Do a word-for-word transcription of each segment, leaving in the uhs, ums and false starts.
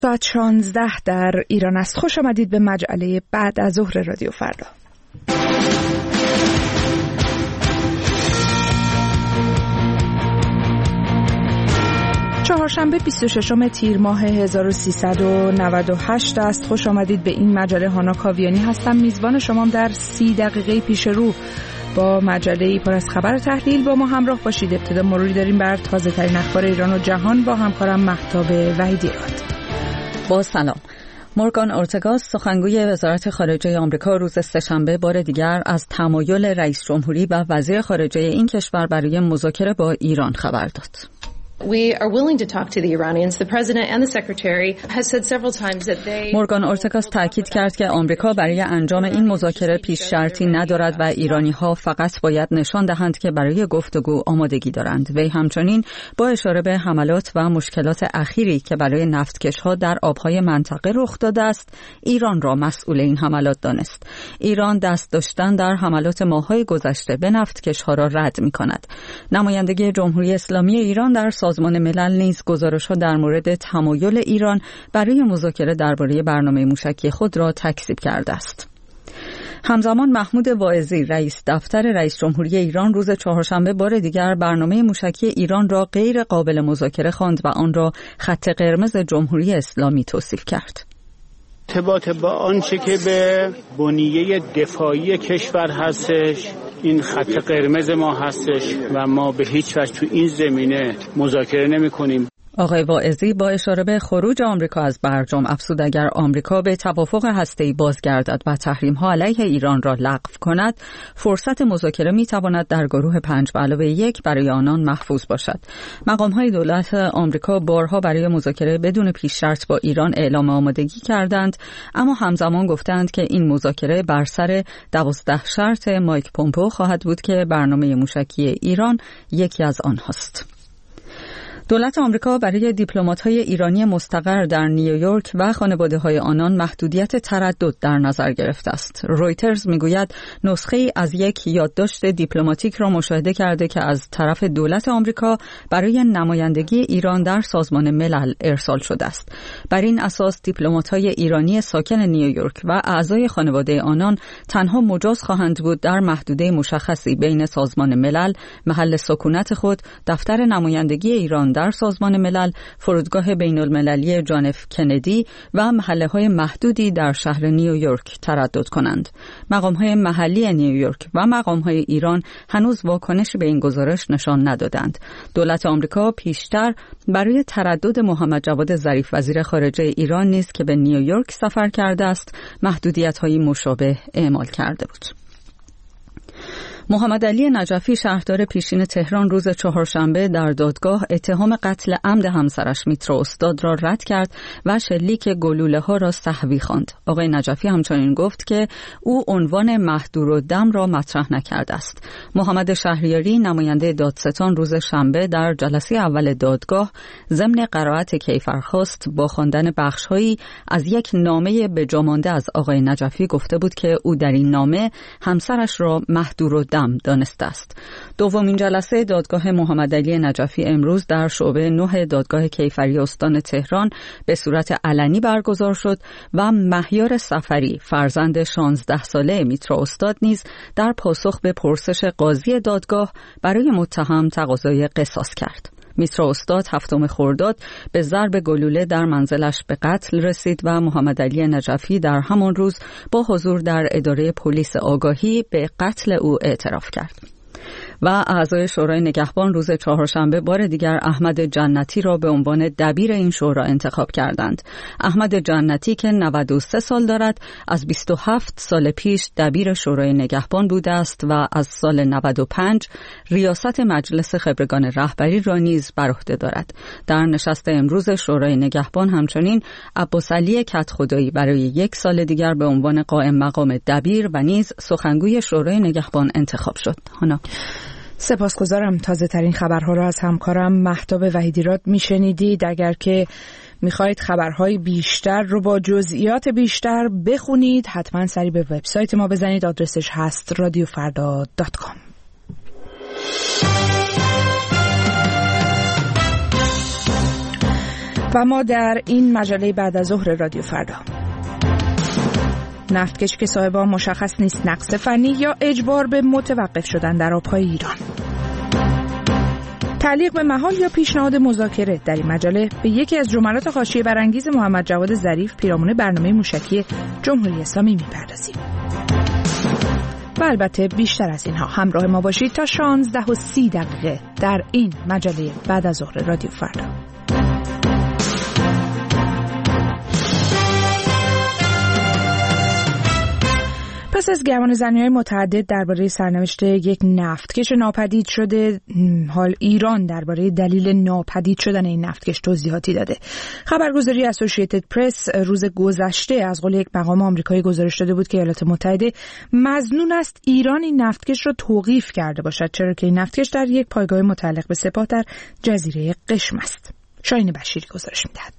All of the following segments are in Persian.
ساعت شانزده در ایران است. خوش آمدید به مجله بعد از ظهر رادیو فردا. چهارشنبه بیست و ششم تیر ماه هزار و سیصد و نود و هشت است. خوش آمدید به این مجله. هانا کاویانی هستم، میزبان شما. در سی دقیقه پیش رو با مجله پر از خبر تحلیل با ما همراه باشید. ابتدا مروری داریم بر تازه ترین اخبار ایران و جهان با همکارم مهتاب وحیدی‌راد. با سلام. مورگان اورتگا، سخنگوی وزارت خارجه آمریکا، روز سه‌شنبه بار دیگر از تمایل رئیس جمهوری و وزیر خارجه این کشور برای مذاکره با ایران خبر داد. We are willing to talk to the Iranians. The president and the secretary has said several times that they مورگان اورتگا تاکید کرد که آمریکا برای انجام این مذاکره پیش شرطی ندارد و ایرانی‌ها فقط باید نشان دهند که برای گفتگو آمادگی دارند. وی همچنین با اشاره به حملات و مشکلات اخیری که برای نفتکش‌ها در آب‌های منطقه رخ داده است، ایران را مسئول این حملات دانست. ایران دست داشتن در حملات ماه‌های گذشته به نفتکش‌ها را رد می‌کند. نمایندگی جمهوری اسلامی ایران در سازمان ملل نیز گزارش‌ها در مورد تمایل ایران برای مذاکره درباره برنامه موشکی خود را تکذیب کرده است. همزمان محمود واعظی، رئیس دفتر رئیس جمهوری ایران، روز چهارشنبه بار دیگر برنامه موشکی ایران را غیر قابل مذاکره خواند و آن را خط قرمز جمهوری اسلامی توصیف کرد. ارتباط با آنچه که به بنیه دفاعی کشور هستش، این خط قرمز ما هستش و ما به هیچ وجه تو این زمینه مذاکره نمی کنیم. آقای واعظی با اشاره به خروج آمریکا از برجام افزود اگر آمریکا به توافق هسته‌ای بازگردد و تحریم‌ها علیه ایران را لغو کند، فرصت مذاکره می‌تواند در گروه پنج به علاوه یک برای آنان محفوظ باشد. مقام‌های دولت آمریکا بارها برای مذاکره بدون پیش شرط با ایران اعلام آمادگی کردند، اما همزمان گفتند که این مذاکره بر سر دوازده شرط مایک پومپئو خواهد بود که برنامه موشکی ایران یکی از آنهاست. دولت آمریکا برای دیپلمات‌های ایرانی مستقر در نیویورک و خانواده‌های آنان محدودیت تردد در نظر گرفته است. رویترز میگوید نسخه‌ای از یک یادداشت دیپلماتیک را مشاهده کرده که از طرف دولت آمریکا برای نمایندگی ایران در سازمان ملل ارسال شده است. بر این اساس دیپلمات‌های ایرانی ساکن نیویورک و اعضای خانواده آنان تنها مجاز خواهند بود در محدوده مشخصی بین سازمان ملل، محل سکونت خود، دفتر نمایندگی ایران در سازمان ملل، فرودگاه بین المللی جان اف کندی و محله‌های محدودی در شهر نیویورک تردد کنند. مقام‌های محلی نیویورک و مقام‌های ایران هنوز واکنش به این گزارش نشان ندادند. دولت آمریکا پیشتر برای تردد محمد جواد ظریف وزیر خارجه ایران نیز که به نیویورک سفر کرده است، محدودیت‌های مشابه اعمال کرده بود. محمد علی نجفی، شهردار پیشین تهران، روز چهارشنبه در دادگاه اتهام قتل عمد همسرش میترا استاد را رد کرد و شلیک گلوله‌ها را سهوی خواند. آقای نجفی همچنین گفت که او عنوان مهدورالدم را مطرح نکرده است. محمد شهریاری، نماینده دادستان، روز شنبه در جلسه اول دادگاه ضمن قرائت کیفرخواست با خواندن بخش‌هایی از یک نامه به جا مانده از آقای نجفی گفته بود که او در این نامه همسرش را مهدورالدم دانسته است. دومین جلسه دادگاه محمد علی نجفی امروز در شعبه نه دادگاه کیفری استان تهران به صورت علنی برگزار شد و مهیار سفری، فرزند شانزده ساله میترا استاد، نیز در پاسخ به پرسش قاضی دادگاه برای متهم تقاضای قصاص کرد. میترا استاد هفتم خرداد به ضرب گلوله در منزلش به قتل رسید و محمد علی نجفی در همان روز با حضور در اداره پلیس آگاهی به قتل او اعتراف کرد. و اعضای شورای نگهبان روز چهارشنبه بار دیگر احمد جنتی را به عنوان دبیر این شورا انتخاب کردند. احمد جنتی که نود و سه سال دارد، از بیست و هفت سال پیش دبیر شورای نگهبان بوده است و از سال نود و پنج ریاست مجلس خبرگان رهبری را نیز بر عهده دارد. در نشست امروز شورای نگهبان همچنین عباس علی کدخدایی برای یک سال دیگر به عنوان قائم مقام دبیر و نیز سخنگوی شورای نگهبان انتخاب شد. هانا سپاسگزارم. تازه ترین خبرها را از همکارم مهتاب وحیدی‌راد میشنیدید. اگر که میخواید خبرهای بیشتر رو با جزئیات بیشتر بخونید، حتما سری به وبسایت ما بزنید. آدرسش هست رادیو فردا دات کام. و ما در این مجله بعد از ظهر رادیو فردا: نفتکش که صاحب آن مشخص نیست نقص فنی یا اجبار به متوقف شدن در آبهای ایران. تعلیق به محال یا پیشنهاد مذاکره. در این مجله به یکی از جملات حاشیه برانگیز محمد جواد ظریف پیرامون برنامه موشکی جمهوری اسلامی میپردازیم. و البته بیشتر از اینها همراه ما باشید تا شانزده و سی دقیقه در این مجله بعد از ظهر رادیو فردا. پس از گمانه‌زنی‌های متعدد درباره سرنوشت یک نفتکش ناپدید شده، حال ایران درباره دلیل ناپدید شدن این نفتکش توضیحاتی داده. خبرگزاری اسوسییتد پرس روز گذشته از قول یک مقام آمریکایی گزارش داده بود که ایالات متحده مظنون است ایران این نفتکش را توقیف کرده باشد، چرا که این نفتکش در یک پایگاه متعلق به سپاه در جزیره قشم است. شاهین بشیری گزارش می‌دهد.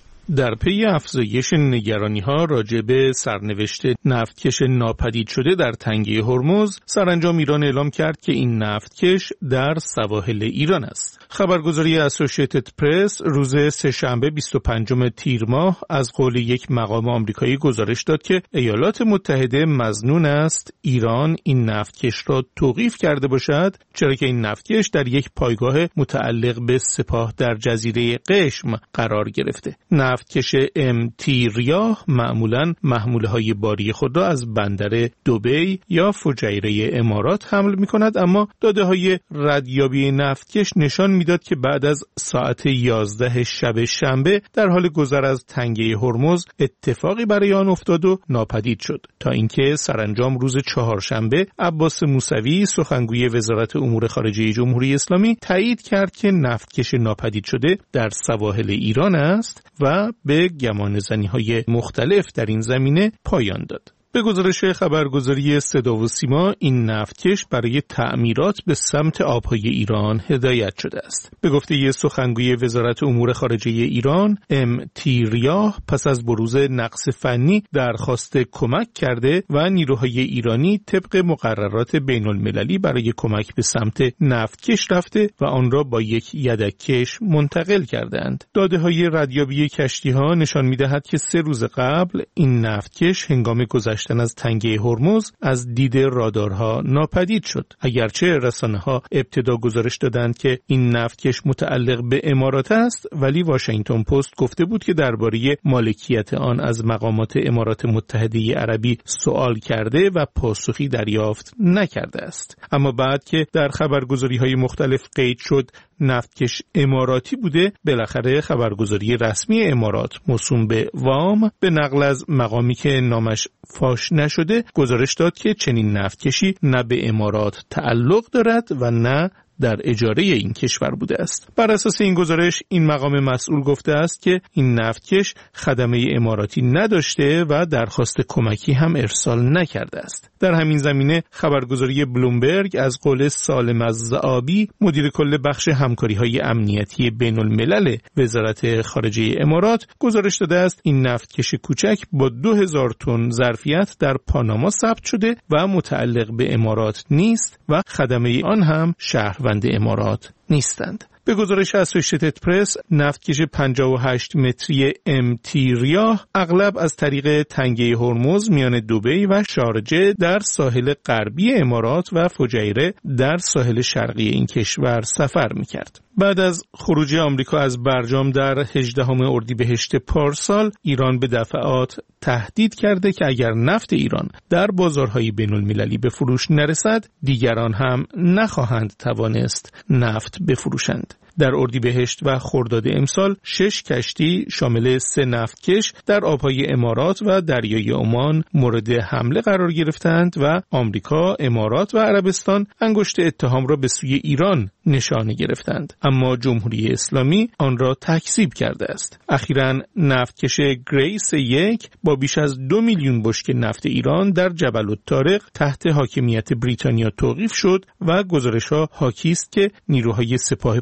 در پی افزایش نگرانی‌ها راجع به سرنوشت نفتکش ناپدید شده در تنگه هرمز، سرانجام ایران اعلام کرد که این نفتکش در سواحل ایران است. خبرگزاری اسوسییتد پرس روز سه‌شنبه بیست و پنجم تیر ماه از قول یک مقام آمریکایی گزارش داد که ایالات متحده مظنون است ایران این نفتکش را توقیف کرده باشد، چرا که این نفتکش در یک پایگاه متعلق به سپاه در جزیره قشم قرار گرفته. نفتکش ام تی ریاه معمولاً محموله‌های باری خود را از بندر دبی یا فجیره امارات حمل می‌کند، اما داده‌های ردیابی نفتکش نشان می‌داد که بعد از ساعت یازده شب شنبه در حال گذر از تنگه هرمز اتفاقی برای آن افتاد و ناپدید شد، تا اینکه سرانجام روز چهارشنبه عباس موسوی سخنگوی وزارت امور خارجه جمهوری اسلامی تایید کرد که نفتکش ناپدید شده در سواحل ایران است و به گمانه‌زنی‌های مختلف در این زمینه پایان داد. به گزارش خبرگزاری صدا و سیما، این نفتکش برای تعمیرات به سمت آبهای ایران هدایت شده است. به گفته سخنگوی وزارت امور خارجه ایران، ام تی ریاه پس از بروز نقص فنی درخواست کمک کرده و نیروهای ایرانی طبق مقررات بین المللی برای کمک به سمت نفتکش رفته و آن را با یک یدککش منتقل کردند. داده‌های ردیابی کشتی‌ها نشان می‌دهد که سه روز قبل این نفتکش هنگام گذشت از تنگه هرمز از دید رادارها ناپدید شد. اگرچه رسانه‌ها ابتدا گزارش دادند که این نفتکش متعلق به امارات است، ولی واشنگتن پست گفته بود که درباره مالکیت آن از مقامات امارات متحده عربی سوال کرده و پاسخی دریافت نکرده است. اما بعد که در خبرگزاری‌های مختلف قید شد نفتکش اماراتی بوده، بالاخره خبرگزاری رسمی امارات موسوم به وام به نقل از مقامی که نامش فاش نشده گزارش داد که چنین نفتکشی نه به امارات تعلق دارد و نه در اجاره این کشور بوده است. بر اساس این گزارش این مقام مسئول گفته است که این نفتکش خدمه اماراتی نداشته و درخواست کمکی هم ارسال نکرده است. در همین زمینه خبرگزاری بلومبرگ از قول سالم الزعابی مدیر کل بخش همکاری‌های امنیتی بین الملل وزارت خارجه امارات گزارش داده است این نفتکش کوچک با دو هزار تن ظرفیت در پاناما ثبت شده و متعلق به امارات نیست و خدمه آن هم شهروند امارات نیستند. به گزارش اسوسییتد پرس، نفتکش پنجاه و هشت متری ام تی ریاه اغلب از طریق تنگه هرمز میان دبی و شارجه در ساحل غربی امارات و فجیره در ساحل شرقی این کشور سفر می‌کرد. بعد از خروج آمریکا از برجام در هجدهم اردیبهشت پارسال، ایران به دفعات تهدید کرده که اگر نفت ایران در بازارهای بین المللی به فروش نرسد، دیگران هم نخواهند توانست نفت بفروشند. در اردیبهشت و خرداد امسال شش کشتی شامل سه نفتکش در آبهای امارات و دریای عمان مورد حمله قرار گرفتند و آمریکا، امارات و عربستان انگشت اتهام را به سوی ایران نشانه گرفتند، اما جمهوری اسلامی آن را تکذیب کرده است. اخیراً نفتکش گریس یک با بیش از دو میلیون بشکه نفت ایران در جبل الطارق تحت حاکمیت بریتانیا توقیف شد و گزارش‌ها حاکی است که نیروهای سپاه پاسداران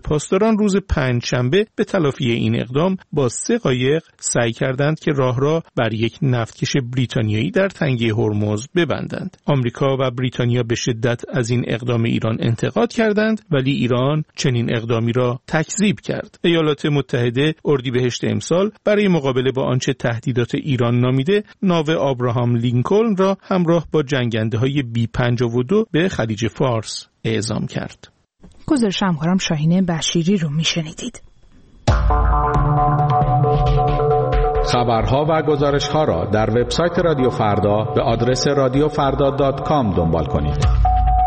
ایران روز پنجشنبه به تلافی این اقدام با سه قایق سعی کردند که راه را بر یک نفتکش بریتانیایی در تنگه هرمز ببندند. آمریکا و بریتانیا به شدت از این اقدام ایران انتقاد کردند، ولی ایران چنین اقدامی را تکذیب کرد. ایالات متحده اردیبهشت امسال برای مقابله با آنچه تهدیدات ایران نامیده، ناو آبراهام لینکلن را همراه با جنگنده‌های بی پنجاه و دو به خلیج فارس اعزام کرد. گزارش همکارم شاهین بشیری رو میشنیدید. خبرها و گزارش‌ها را در وبسایت رادیو فردا به آدرس رادیو فردا دات کام دنبال کنید.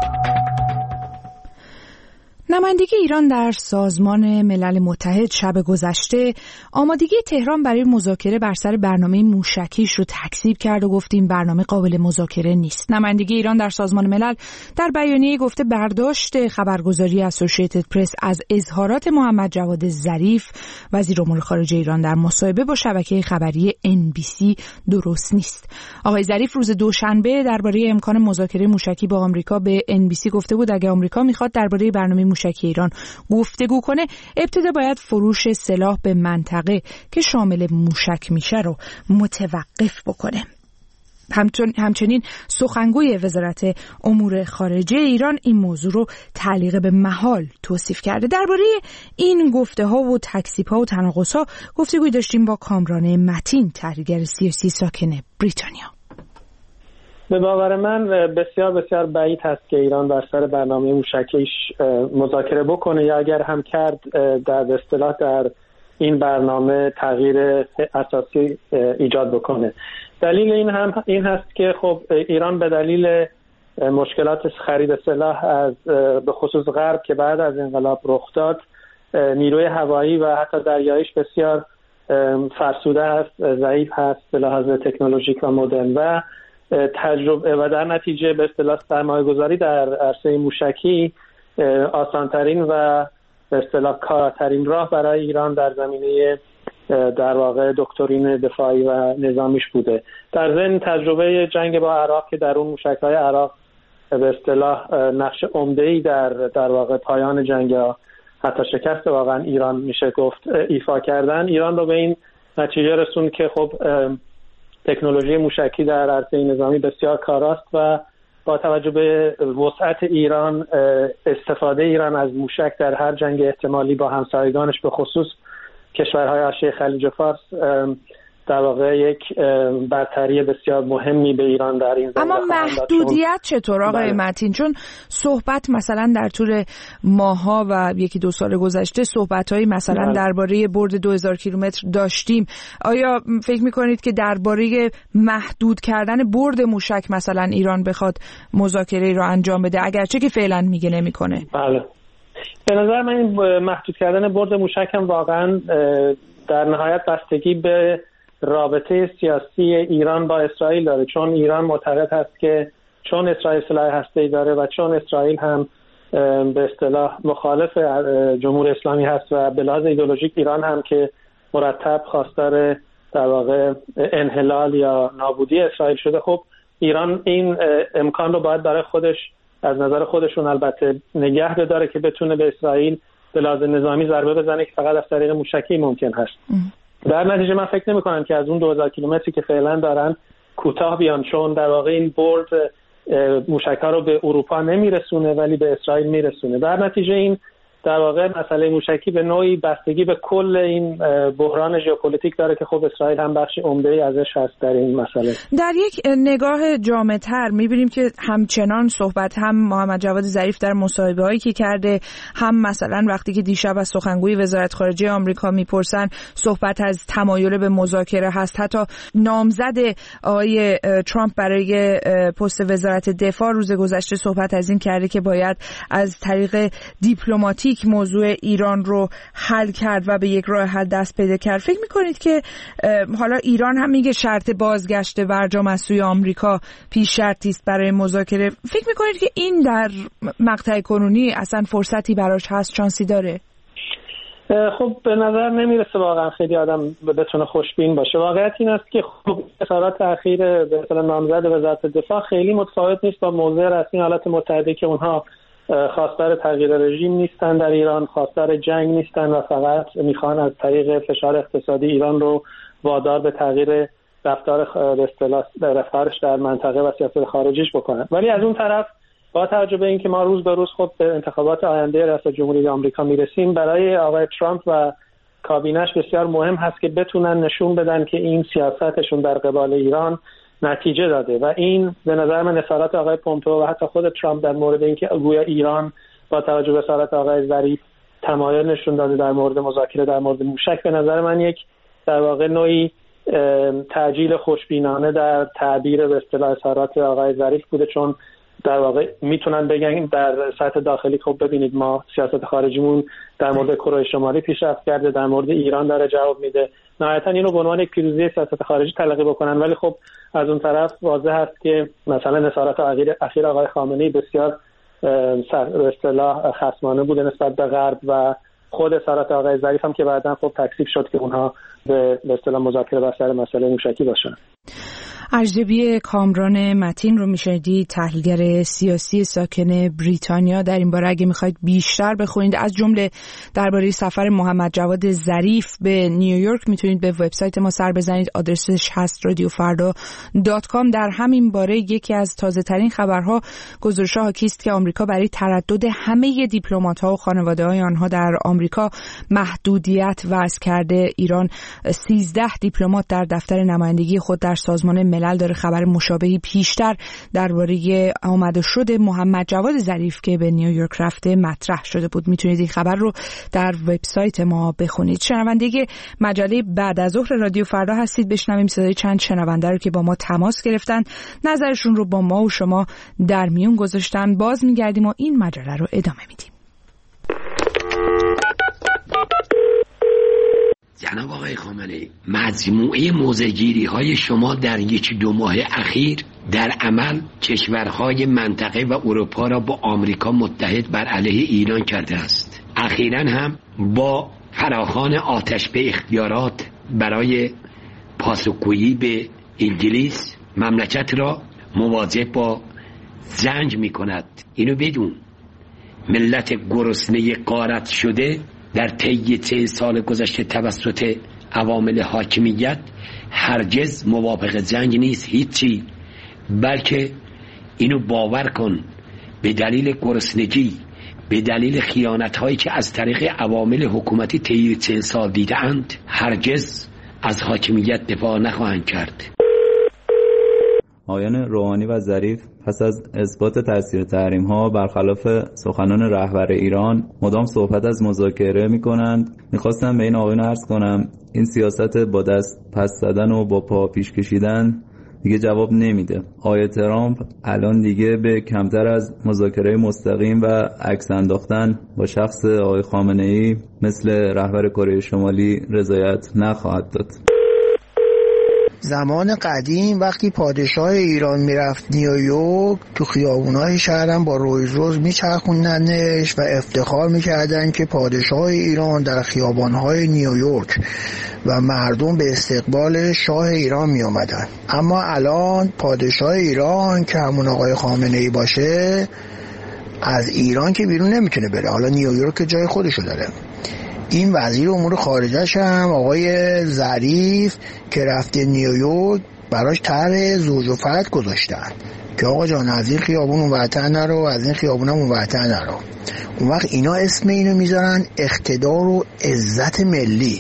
نمایندگی ایران در سازمان ملل متحد شب گذشته آمادگی تهران برای مذاکره بر سر برنامه موشکیش رو تکذیب کرد و گفت این برنامه قابل مذاکره نیست. نمایندگی ایران در سازمان ملل در بیانیه گفته برداشت خبرگزاری اسوسییتد پرس از اظهارات محمد جواد ظریف وزیر امور خارجه ایران در مصاحبه با شبکه خبری ان بی سی درست نیست. آقای ظریف روز دوشنبه درباره امکان مذاکره موشکی با آمریکا به ان بی سی گفته بود اگه آمریکا میخواد درباره برنامه موشکی ایران گفتگو کنه، ابتدا باید فروش سلاح به منطقه که شامل موشک میشه رو متوقف بکنه. همچنین همچنین سخنگوی وزارت امور خارجه ایران این موضوع رو تعلیق به محال توصیف کرده. درباره این گفته‌ها و تکذیب‌ها و تناقض‌ها گفتگوی داشتیم با کامران متین، تحلیلگر سیاسی ساکن بریتانیا. به باور من بسیار بسیار بعید هست که ایران بر سر برنامه موشکیش مذاکره بکنه یا اگر هم کرد در اصطلاح در این برنامه تغییر اساسی ایجاد بکنه. دلیل این هم این هست که خب ایران به دلیل مشکلات خرید سلاح از به خصوص غرب که بعد از انقلاب رخ داد، نیروی هوایی و حتی دریاییش بسیار فرسوده است، ضعیف هست به لحاظ تکنولوژیک و مدرن و تجربه و در نتیجه به اصطلاح سرمایه‌گذاری در عرصه موشکی آسانترین و به اصطلاح کاراترین راه برای ایران در زمینه در واقع دکترین دفاعی و نظامیش بوده. در ضمن تجربه جنگ با عراق که در اون موشک‌های عراق به اصطلاح نقش عمده‌ای در در واقع پایان جنگ ها حتی شکست واقعا ایران میشه گفت ایفا کردن، ایران رو به این نتیجه رسون که خب تکنولوژی موشکی در عرصه نظامی بسیار کاراست و با توجه به وسعت ایران، استفاده ایران از موشک در هر جنگ احتمالی با همسایگانش به خصوص کشورهای حاشیه خلیج فارس در واقع یک برتری بسیار مهمی به ایران در این زمینه. اما محدودیت چطور آقای متین؟ چون صحبت مثلا در طول ماها و یکی دو سال گذشته صحبت‌هایی مثلا بله. درباره برد دو هزار کیلومتر داشتیم. آیا فکر می‌کنید که درباره محدود کردن برد موشک مثلا ایران بخواد مذاکره را انجام بده، اگرچه که فعلا میگه نمی‌کنه؟ بله. به نظر من این محدود کردن برد موشک هم واقعا در نهایت بستگی به رابطه سیاسی ایران با اسرائیل داره، چون ایران معتقد هست که چون اسرائیل سلاح هسته‌ای داره و چون اسرائیل هم به اصطلاح مخالف جمهوری اسلامی هست و به لحاظ ایدئولوژیک ایران هم که مرتب خواستار در واقع انحلال یا نابودی اسرائیل شده، خب ایران این امکان رو باید برای خودش از نظر خودشون البته نگه بداره که بتونه به اسرائیل به لحاظ نظامی ضربه بزنه که فقط از طریق موشکی ممکن هست. ام. در نتیجه من فکر نمی کنم که از اون دو هزار کیلومتری که فعلا دارن کوتاه بیان، چون در واقع این برد موشک‌ها رو به اروپا نمیرسونه ولی به اسرائیل میرسونه. در نتیجه این در واقع مسئله موشکی به نوعی بستگی به کل این بحران ژئوپلیتیک داره که خب اسرائیل هم بخشی عمده‌ای ازش هست در این مسئله. در یک نگاه جامع‌تر می‌بینیم که همچنان صحبت هم محمد جواد ظریف در مصاحبه‌هایی که کرده، هم مثلا وقتی که دیشب از سخنگوی وزارت خارجه آمریکا میپرسن صحبت از تمایل به مذاکره هست. حتی نامزد آقای ترامپ برای پست وزارت دفاع روز گذشته صحبت از این کرده که باید از طریق دیپلماتی موضوع ایران رو حل کرد و به یک راه حل دست پیدا کرد. فکر میکنید که حالا ایران هم میگه شرط بازگشت برجام از سوی آمریکا پیش شرطی است برای مذاکره، فکر میکنید که این در مقطع کنونی اصلا فرصتی براش هست، شانسی داره؟ خب به نظر نمیرسه واقعا خیلی آدم بتونه خوشبین باشه. واقعیت این است که خب اظهارات اخیر به اصطلاح نامزد وزارت دفاع خیلی متفاوت نیست با موضع رسمی ایالات متحده که اونها خواستار تغییر رژیم نیستن در ایران، خواستار جنگ نیستن و فقط میخوان از طریق فشار اقتصادی ایران رو وادار به تغییر رفتار به اصطلاح رفتارش در منطقه و سیاست خارجیش بکنن. ولی از اون طرف با توجه به اینکه ما روز به روز خود به انتخابات آینده ریاست جمهوری آمریکا میرسیم، برای آقای ترامپ و کابینش بسیار مهم هست که بتونن نشون بدن که این سیاستشون در قبال ایران نتیجه داده و این به نظر من اظهارات آقای پومپئو و حتی خود ترامپ در مورد اینکه گویا ایران با توجه به اظهارات آقای ظریف تمایل نشون داده در مورد مذاکره در مورد موشک، به نظر من یک در واقع نوعی تعجیل خوشبینانه در تعبیر به اصطلاح اظهارات آقای ظریف بوده، چون در واقع میتونن بگن در سطح داخلی خب ببینید ما سیاست خارجیمون در مورد کره شمالی پیشرفت کرده، در مورد ایران داره جواب میده، نهایتا اینو به عنوان یک پیروزی سیاست خارجی تلقی بکنن. ولی خب از اون طرف واضح هست که مثلا اظهارات اخیر آقای خامنه‌ای بسیار به اصطلاح خصمانه بوده نسبت به غرب و خود اظهارات آقای ظریف هم که بعداً خب تکذیب شد که اونها به اصطلاح مذاکره بر سر مسئله موشکی باشن. ارجبی کامران متین رو میشنیدید، تحلیلگر سیاسی ساکن بریتانیا. در این باره اگه میخواید بیشتر بخونید از جمله درباره سفر محمد جواد ظریف به نیویورک میتونید به وبسایت ما سر بزنید، آدرسش هست رادیو فردا دات کام. در همین باره یکی از تازه ترین خبرها گزارش حاکی است که آمریکا برای تردد همه دیپلمات‌ها و خانواده‌های آنها در آمریکا محدودیت وضع کرده. ایران سیزده دیپلمات در دفتر نمایندگی خود در سازمان ملل داره. خبر مشابهی پیشتر درباره آمد شد محمد جواد ظریف که به نیویورک رفته مطرح شده بود. میتونید این خبر رو در وبسایت ما بخونید. شنونده مجله بعد از ظهر رادیو فردا هستید. بشنویم صدای چند شنونده رو که با ما تماس گرفتن، نظرشون رو با ما و شما در میون گذاشتن. باز میگردیم و این مجله رو ادامه میدیم. جناب آقای خامنه‌ای، مجموعه موضع‌گیری های شما در یکی دو ماه اخیر در عمل کشورهای منطقه و اروپا را با آمریکا متحد بر علیه ایران کرده است. اخیراً هم با فراخوان آتش به اختیارات برای پاسخگویی به انگلیس مملکت را مواجه با زنج می کند. اینو بدون، ملت گرسنه غارت شده در طی چه سال گذشته توسط عوامل حاکمیت هرگز موافق جنگ نیست هیچی، بلکه اینو باور کن به دلیل گرسنگی، به دلیل خیانت‌هایی که از طریق عوامل حکومتی طی چه سال دیده‌اند هرگز از حاکمیت دفاع نخواهند کرد. آقایان روحانی و ظریف پس از اثبات تاثیر تحریم ها برخلاف سخنان رهبر ایران مدام صحبت از مذاکره می کنند. میخواستم به این آقایان عرض کنم این سیاست با دست پس زدن و با پا پیش کشیدن دیگه جواب نمیده. آقای ترامپ الان دیگه به کمتر از مذاکره مستقیم و عکس انداختن با شخص آقای خامنه‌ای مثل رهبر کره شمالی رضایت نخواهد داد. زمان قدیم وقتی پادشاه ایران میرفت نیویورک تو خیابونای شهرم با رویز روز میچرخوندنش و افتخار میکردن که پادشاه ایران در خیابانهای نیویورک و مردم به استقبال شاه ایران میامدن. اما الان پادشاه ایران که همون آقای خامنه‌ای باشه از ایران که بیرون نمیتونه بره، حالا نیویورک جای خودشو داره. این وزیر امور خارجه‌ش هم آقای ظریف که رفته نیویورک براش طرح زوج و فرد گذاشتن که آقا جان از این خیابون اونورتر نرو، از این خیابون هم اونورتر نرو. اون وقت اینا اسم اینو میذارن اقتدار و عزت ملی.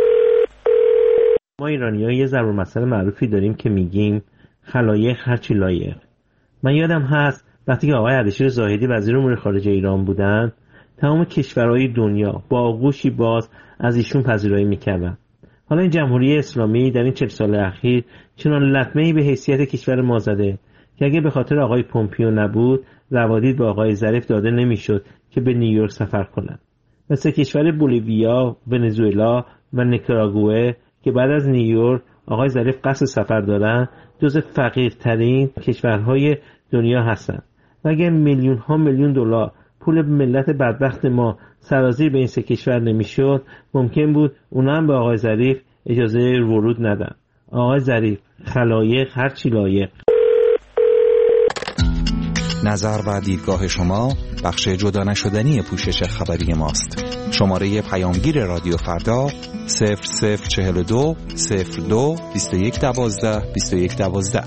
ما ایرانی‌ها یه ضرب المثل معروفی داریم که میگیم خلایق هرچی لایق. من یادم هست وقتی که آقای اردشیر زاهدی وزیر امور خارجه ایران بودن، تمام کشورهای دنیا با آغوشی باز از ایشون پذیرایی میکردن. حالا این جمهوری اسلامی در این چهل سال اخیر چنان لطمه‌ای به حیثیت کشور ما زده که اگه به خاطر آقای پومپیو نبود روادید با آقای ظریف داده نمیشد که به نیویورک سفر کنند. مثل کشور بولیویا، ونزوئلا و نیکاراگوئه که بعد از نیویورک آقای ظریف قصد سفر دارن، جز فقیرترین کشورهای دنیا هستند. و اگه میلیون ها میلیون دلار پول ملت بدبخت ما سرازیر به این سه کشور نمیشد، ممکن بود اونا هم به آقای ظریف اجازه ورود ندن. آقای ظریف خلایق هرچی لایق. نظر و دیدگاه شما بخش جدا نشدنی پوشش خبری ماست. شماره پیامگیر رادیو فردا صفر صفر چهل و دو صفر دو بیست و یک دوازده بیست و یک دوازده.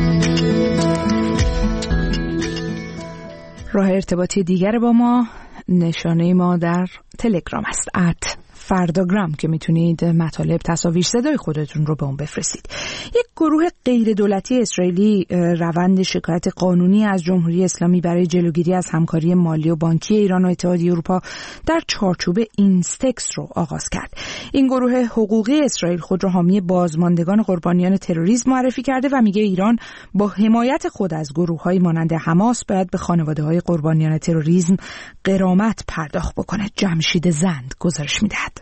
راه ارتباطی دیگر با ما، نشانه ما در تلگرام است، ات فرداگرام، که میتونید مطالب، تصاویر، صدای خودتون رو به اون بفرستید. یک گروه غیر دولتی اسرائیلی روند شکایت قانونی از جمهوری اسلامی برای جلوگیری از همکاری مالی و بانکی ایران و اتحادیه اروپا در چارچوب اینستکس رو آغاز کرد. این گروه حقوقی اسرائیل خود را حامی بازماندگان قربانیان تروریسم معرفی کرده و میگه ایران با حمایت خود از گروه‌های مانند حماس باید به خانواده‌های قربانیان تروریسم غرامت پرداخت بکنه. جمشید زند گزارش می‌دهد.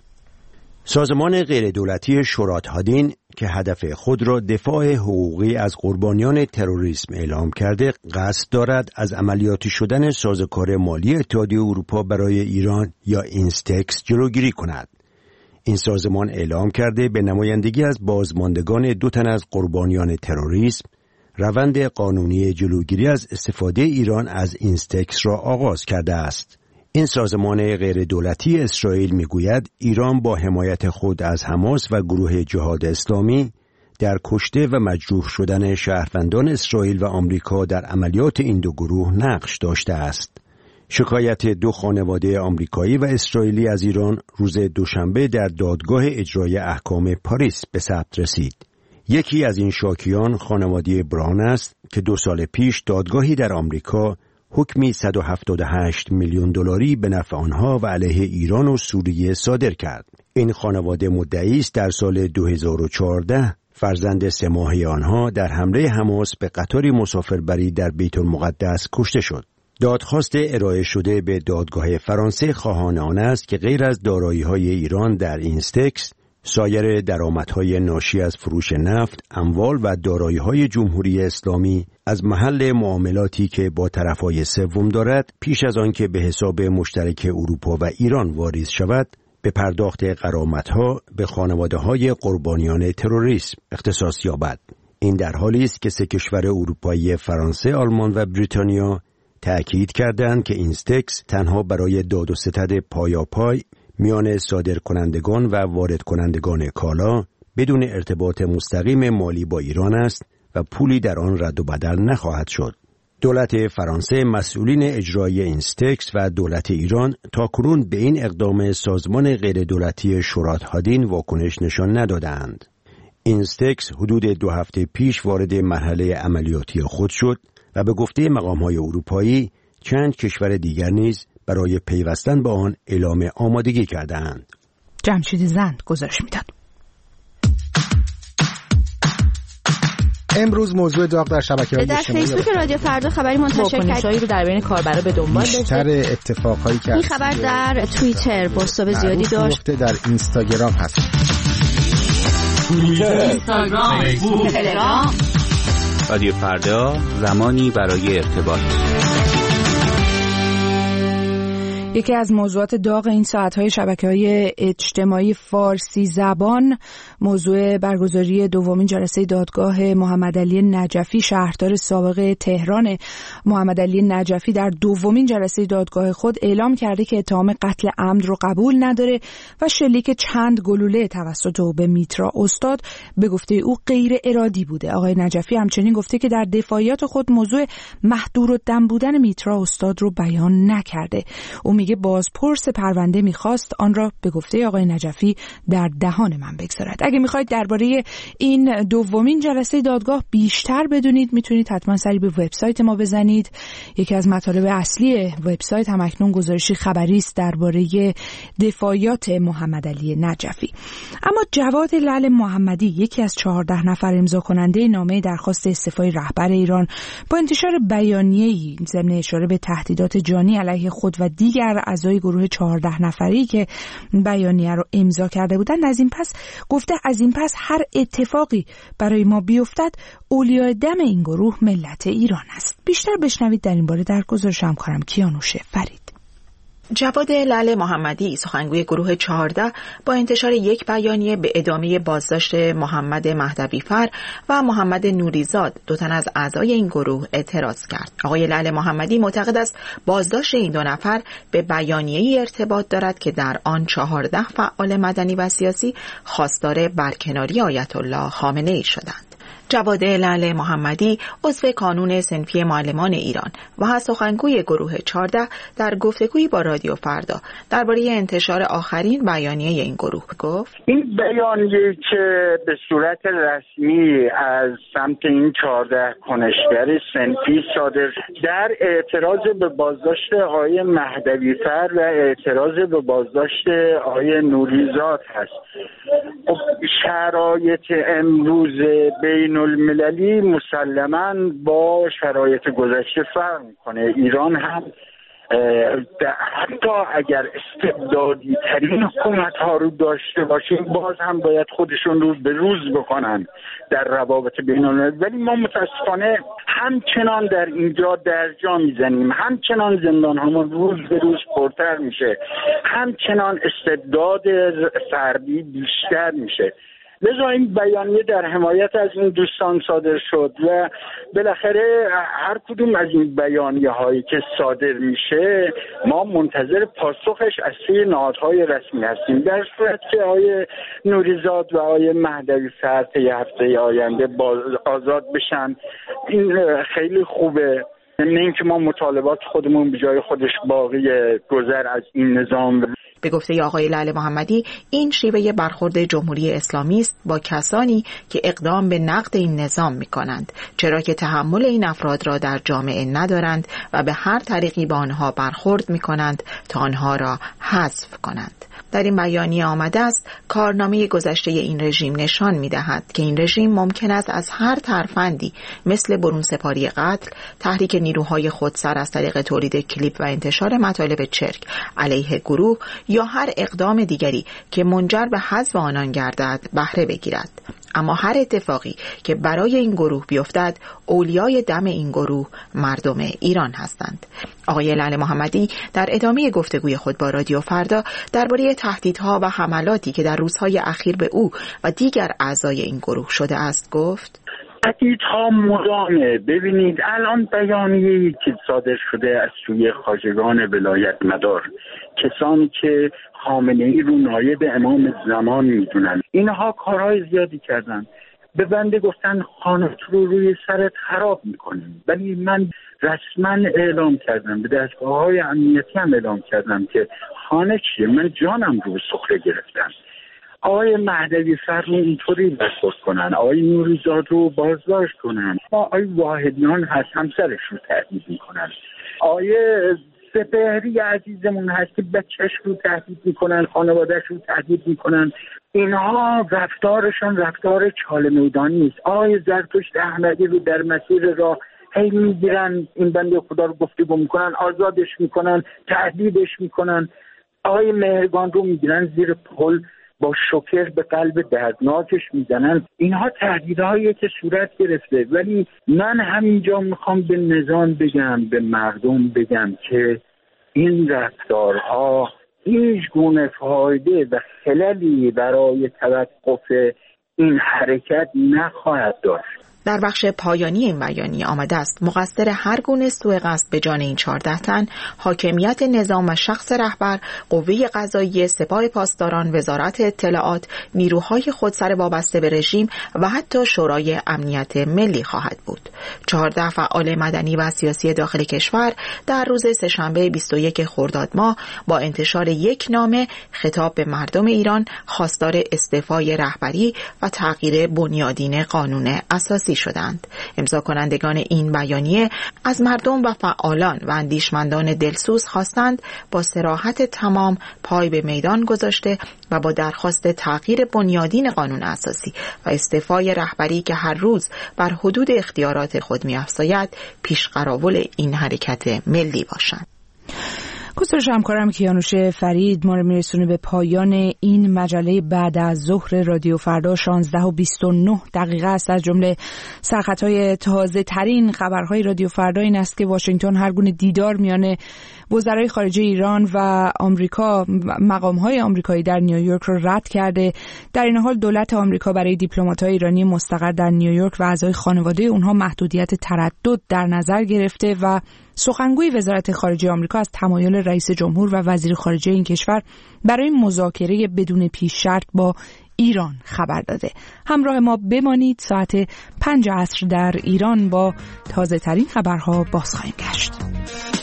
سازمان غیردولتی شورات هادین که هدف خود را دفاع حقوقی از قربانیان تروریسم اعلام کرده، قصد دارد از عملیاتی شدن سازوکار مالی اتحادیه اروپا برای ایران یا اینستکس جلوگیری کند. این سازمان اعلام کرده به نمایندگی از بازماندگان دو تن از قربانیان تروریسم روند قانونی جلوگیری از استفاده ایران از اینستکس را آغاز کرده است. این سازمان غیر دولتی اسرائیل میگوید ایران با حمایت خود از حماس و گروه جهاد اسلامی در کشته و مجروح شدن شهروندان اسرائیل و آمریکا در عملیات این دو گروه نقش داشته است. شکایت دو خانواده آمریکایی و اسرائیلی از ایران روز دوشنبه در دادگاه اجرای احکام پاریس به ثبت رسید. یکی از این شاکیان خانواده براون است که دو سال پیش دادگاهی در آمریکا حکمی صد و هفتاد و هشت میلیون دلاری به نفع آنها و علیه ایران و سوریه صادر کرد. این خانواده مدعی است در سال دو هزار و چهارده فرزند سه ماهه آنها در حمله حماس به قطاری مسافربری در بیت المقدس کشته شد. دادخواست ارائه شده به دادگاه فرانسه خواهان آن است که غیر از دارایی‌های ایران در اینستکس، سایر درآمدهای ناشی از فروش نفت، اموال و دارایی‌های جمهوری اسلامی از محل معاملاتی که با طرفهای سوم دارد، پیش از آن که به حساب مشترک اروپا و ایران واریز شود، به پرداخت غرامت‌ها به خانواده‌های قربانیان تروریسم اختصاص یابد. این در حالی است که سه کشور اروپایی فرانسه، آلمان و بریتانیا تأکید کردند که اینستکس تنها برای داد و ستد پایاپای میان صادر کنندگان و وارد کنندگان کالا بدون ارتباط مستقیم مالی با ایران است و پولی در آن رد و بدل نخواهد شد. دولت فرانسه، مسئولین اجرایی اینستکس و دولت ایران تاکنون به این اقدام سازمان غیردولتی شورات هادین واکنش نشان ندادند. اینستکس حدود دو هفته پیش وارد مرحله عملیاتی خود شد و به گفته مقام‌های اروپایی چند کشور دیگر نیز برای پیوستن به آن اعلام آمادگی کردند. جمشید زند گزارش میداد. امروز موضوع داغ در شبکه‌های اجتماعی در فیسبوک رادیو فردا خبری منتشر کرد رو در بین کاربرا به دنبال داشت. بیشتر اتفاقایی که این خبر در توییتر بازتاب زیادی داشت. در اینستاگرام هست. توییتر، اینستاگرام، فیسبوک، تلگرام. رادیو فردا، زمانی برای ارتباط. یکی از موضوعات داغ این ساعت‌های شبکه‌های اجتماعی فارسی زبان موضوع برگزاری دومین جلسه دادگاه محمد علی نجفی، شهردار سابق تهران. محمد علی نجفی در دومین جلسه دادگاه خود اعلام کرده که اتهام قتل عمد رو قبول نداره و شلیک چند گلوله توسط او به میترا استاد به گفته او غیر ارادی بوده. آقای نجفی همچنین گفته که در دفاعیات خود موضوع محدودالدم بودن میترا استاد رو بیان نکرده. او میگه بازپرس پرونده میخواست آن را به گفته آقای نجفی در دهان من بگذارد. اگه میخواید درباره این دومین جلسه دادگاه بیشتر بدونید میتونید حتما سری به وبسایت ما بزنید. یکی از مطالب اصلی وبسایت هم اکنون گزارشی خبری است درباره دفاعیات محمد علی نجفی. اما جواد لعل محمدی، یکی از چهارده نفر امضا کننده نامه درخواست استعفای رهبر ایران، با انتشار بیانیه‌ای ضمن اشاره به تهدیدات جانی علیه خود و دیگر اعضای گروه چهارده نفری که بیانیه رو امضا کرده بودند، از این پس گفته از این پس هر اتفاقی برای ما بیفتد اولیای دم این گروه ملت ایران است. بیشتر بشنوید در این باره در گزارش همکارم کیانوش فرید. جواد لعل محمدی سخنگوی گروه چهارده با انتشار یک بیانیه به ادامه بازداشت محمد مهدوی‌فر و محمد نوریزاد دو تن از اعضای این گروه اعتراض کرد. آقای لعل محمدی معتقد است بازداشت این دو نفر به بیانیه‌ای ارتباط دارد که در آن چهارده فعال مدنی و سیاسی خواستار برکناری آیت الله خامنه‌ای شدند. جواد لعل محمدی عضو کانون صنفی معلمان ایران و سخنگوی گروه چهارده در گفتگویی با رادیو فردا درباره انتشار آخرین بیانیه این گروه گفت: این بیانیه که به صورت رسمی از سمت این چهارده کنشگر صنفی صادر در اعتراض به بازداشت آقای مهدوی‌فر و اعتراض به بازداشت آقای نوریزاد هست. شرایط امروز بین المللی مسلماً با شرایط گذشته فرق میکنه. ایران هم حتی اگر استبدادی ترین حکومت ها رو داشته باشیم باز هم باید خودشون رو به روز بکنن در روابط بین المللی، ولی ما متاسفانه همچنان در اینجا درجا میزنیم، همچنان زندان همون روز به روز پرتر میشه، همچنان استبداد فردی بیشتر میشه. لذا این بیانیه در حمایت از این دوستان صادر شد و بالاخره هر کدوم از این بیانیه هایی که صادر میشه ما منتظر پاسخش از سوی نهادهای رسمی هستیم. در صورت که آقای نوریزاد و آقای مهدوی‌فر طی هفته آینده آزاد بشن این خیلی خوبه. نه اینکه ما مطالبات خودمون به جای خودش باقی گذر از این نظام. به گفته آقای لعل محمدی این شیوه برخورد جمهوری اسلامی است با کسانی که اقدام به نقد این نظام می کنند، چرا که تحمل این افراد را در جامعه ندارند و به هر طریقی با آنها برخورد می کنند تا آنها را حذف کنند. در این بیانیه آمده است کارنامه گذشته این رژیم نشان می‌دهد که این رژیم ممکن است از هر ترفندی مثل برونسپاری قتل، تحریک نیروهای خودسر از طریق تولید کلیپ و انتشار مطالب چرک علیه گروه یا هر اقدام دیگری که منجر به حذف آنان گردد بهره بگیرد. اما هر اتفاقی که برای این گروه بیفتد اولیای دم این گروه مردم ایران هستند. آقای لعل محمدی در ادامه گفتگوی خود با رادیو فردا درباره تهدیدها و حملاتی که در روزهای اخیر به او و دیگر اعضای این گروه شده است گفت: تهدیدها مدامه. ببینید الان بیانیه‌ای که صادر شده از سوی خواجگان ولایت مدار، کسانی که خامنه‌ای رو نایب امام زمان میدونن، اینها کارهای زیادی کردن. به بنده گفتن خانه رو روی سرت خراب میکنیم، ولی من رسما اعلام کردم، به دستگاه‌های امنیتی هم اعلام کردم که خانه چیه، من جانم رو سخره گرفتم. آقای مهدوی‌فر رو اینطوری برخورد کنن، آقای نوریزاد رو بازداشت کنن، آقای واحدیان هست همسرش رو تهدید میکنن، آقای سپهری عزیزمون هست که بچهش رو تهدید میکنن، خانوادهش رو تهدید میکنن. اینها رفتارشان رفتار چاله میدانی است. آقای زرتشت احمدی رو در مسیر راه هی میگیرن، این بنده خدا رو گفتگو میکنن، آزادش میکنن، تهدیدش میکنن. آقای مهرگان رو میگیرن زیر پل با شوکر به قلب دردناکش میزنن. اینها تهدیدهایی که صورت گرفته، ولی من همینجا میخوام به نظام بگم، به مردم بگم که این رفتارها هیچ گونه فایده و خللی برای توقف این حرکت نخواهد داشت. در بخش پایانی این بیانیه آمده است مقصر هر گونه سوء قصد به جان این چهارده تن حاکمیت نظام و شخص رهبر، قوه قضاییه، سپاه پاسداران، وزارت اطلاعات، نیروهای خودسر وابسته به رژیم و حتی شورای امنیت ملی خواهد بود. چهارده فعال مدنی و سیاسی داخل کشور در روز سه‌شنبه بیست و یک خرداد ماه با انتشار یک نامه خطاب به مردم ایران خواستار استعفای رهبری و تغییر بنیادین قانون اساسی شدند. امضا کنندگان این بیانیه از مردم و فعالان و اندیشمندان دلسوز خواستند با صراحت تمام پای به میدان گذاشته و با درخواست تغییر بنیادین قانون اساسی و استعفای رهبری که هر روز بر حدود اختیارات خود می‌افزاید پیشقراول این حرکت ملی باشند. گزارش همکارم کیانوش فرید ما رو میرسونه به پایان این مجله بعد از ظهر رادیو فردا. شانزده و بیست و نه دقیقه است. از جمله سرخطهای تازه ترین خبرهای رادیو فردا این است که واشنگتن هر گونه دیدار میان وزرای خارجه ایران و آمریکا، مقامهای آمریکایی در نیویورک رو رد کرده. در این حال دولت آمریکا برای دیپلمات‌های ایرانی مستقر در نیویورک و اعضای خانواده اونها محدودیت تردد در نظر گرفته و سخنگوی وزارت خارجه آمریکا از تمایل رئیس جمهور و وزیر خارجه این کشور برای مذاکره بدون پیش شرط با ایران خبر داده. همراه ما بمانید، ساعت پنج عصر در ایران با تازه ترین خبرها باز خواهیم گشت.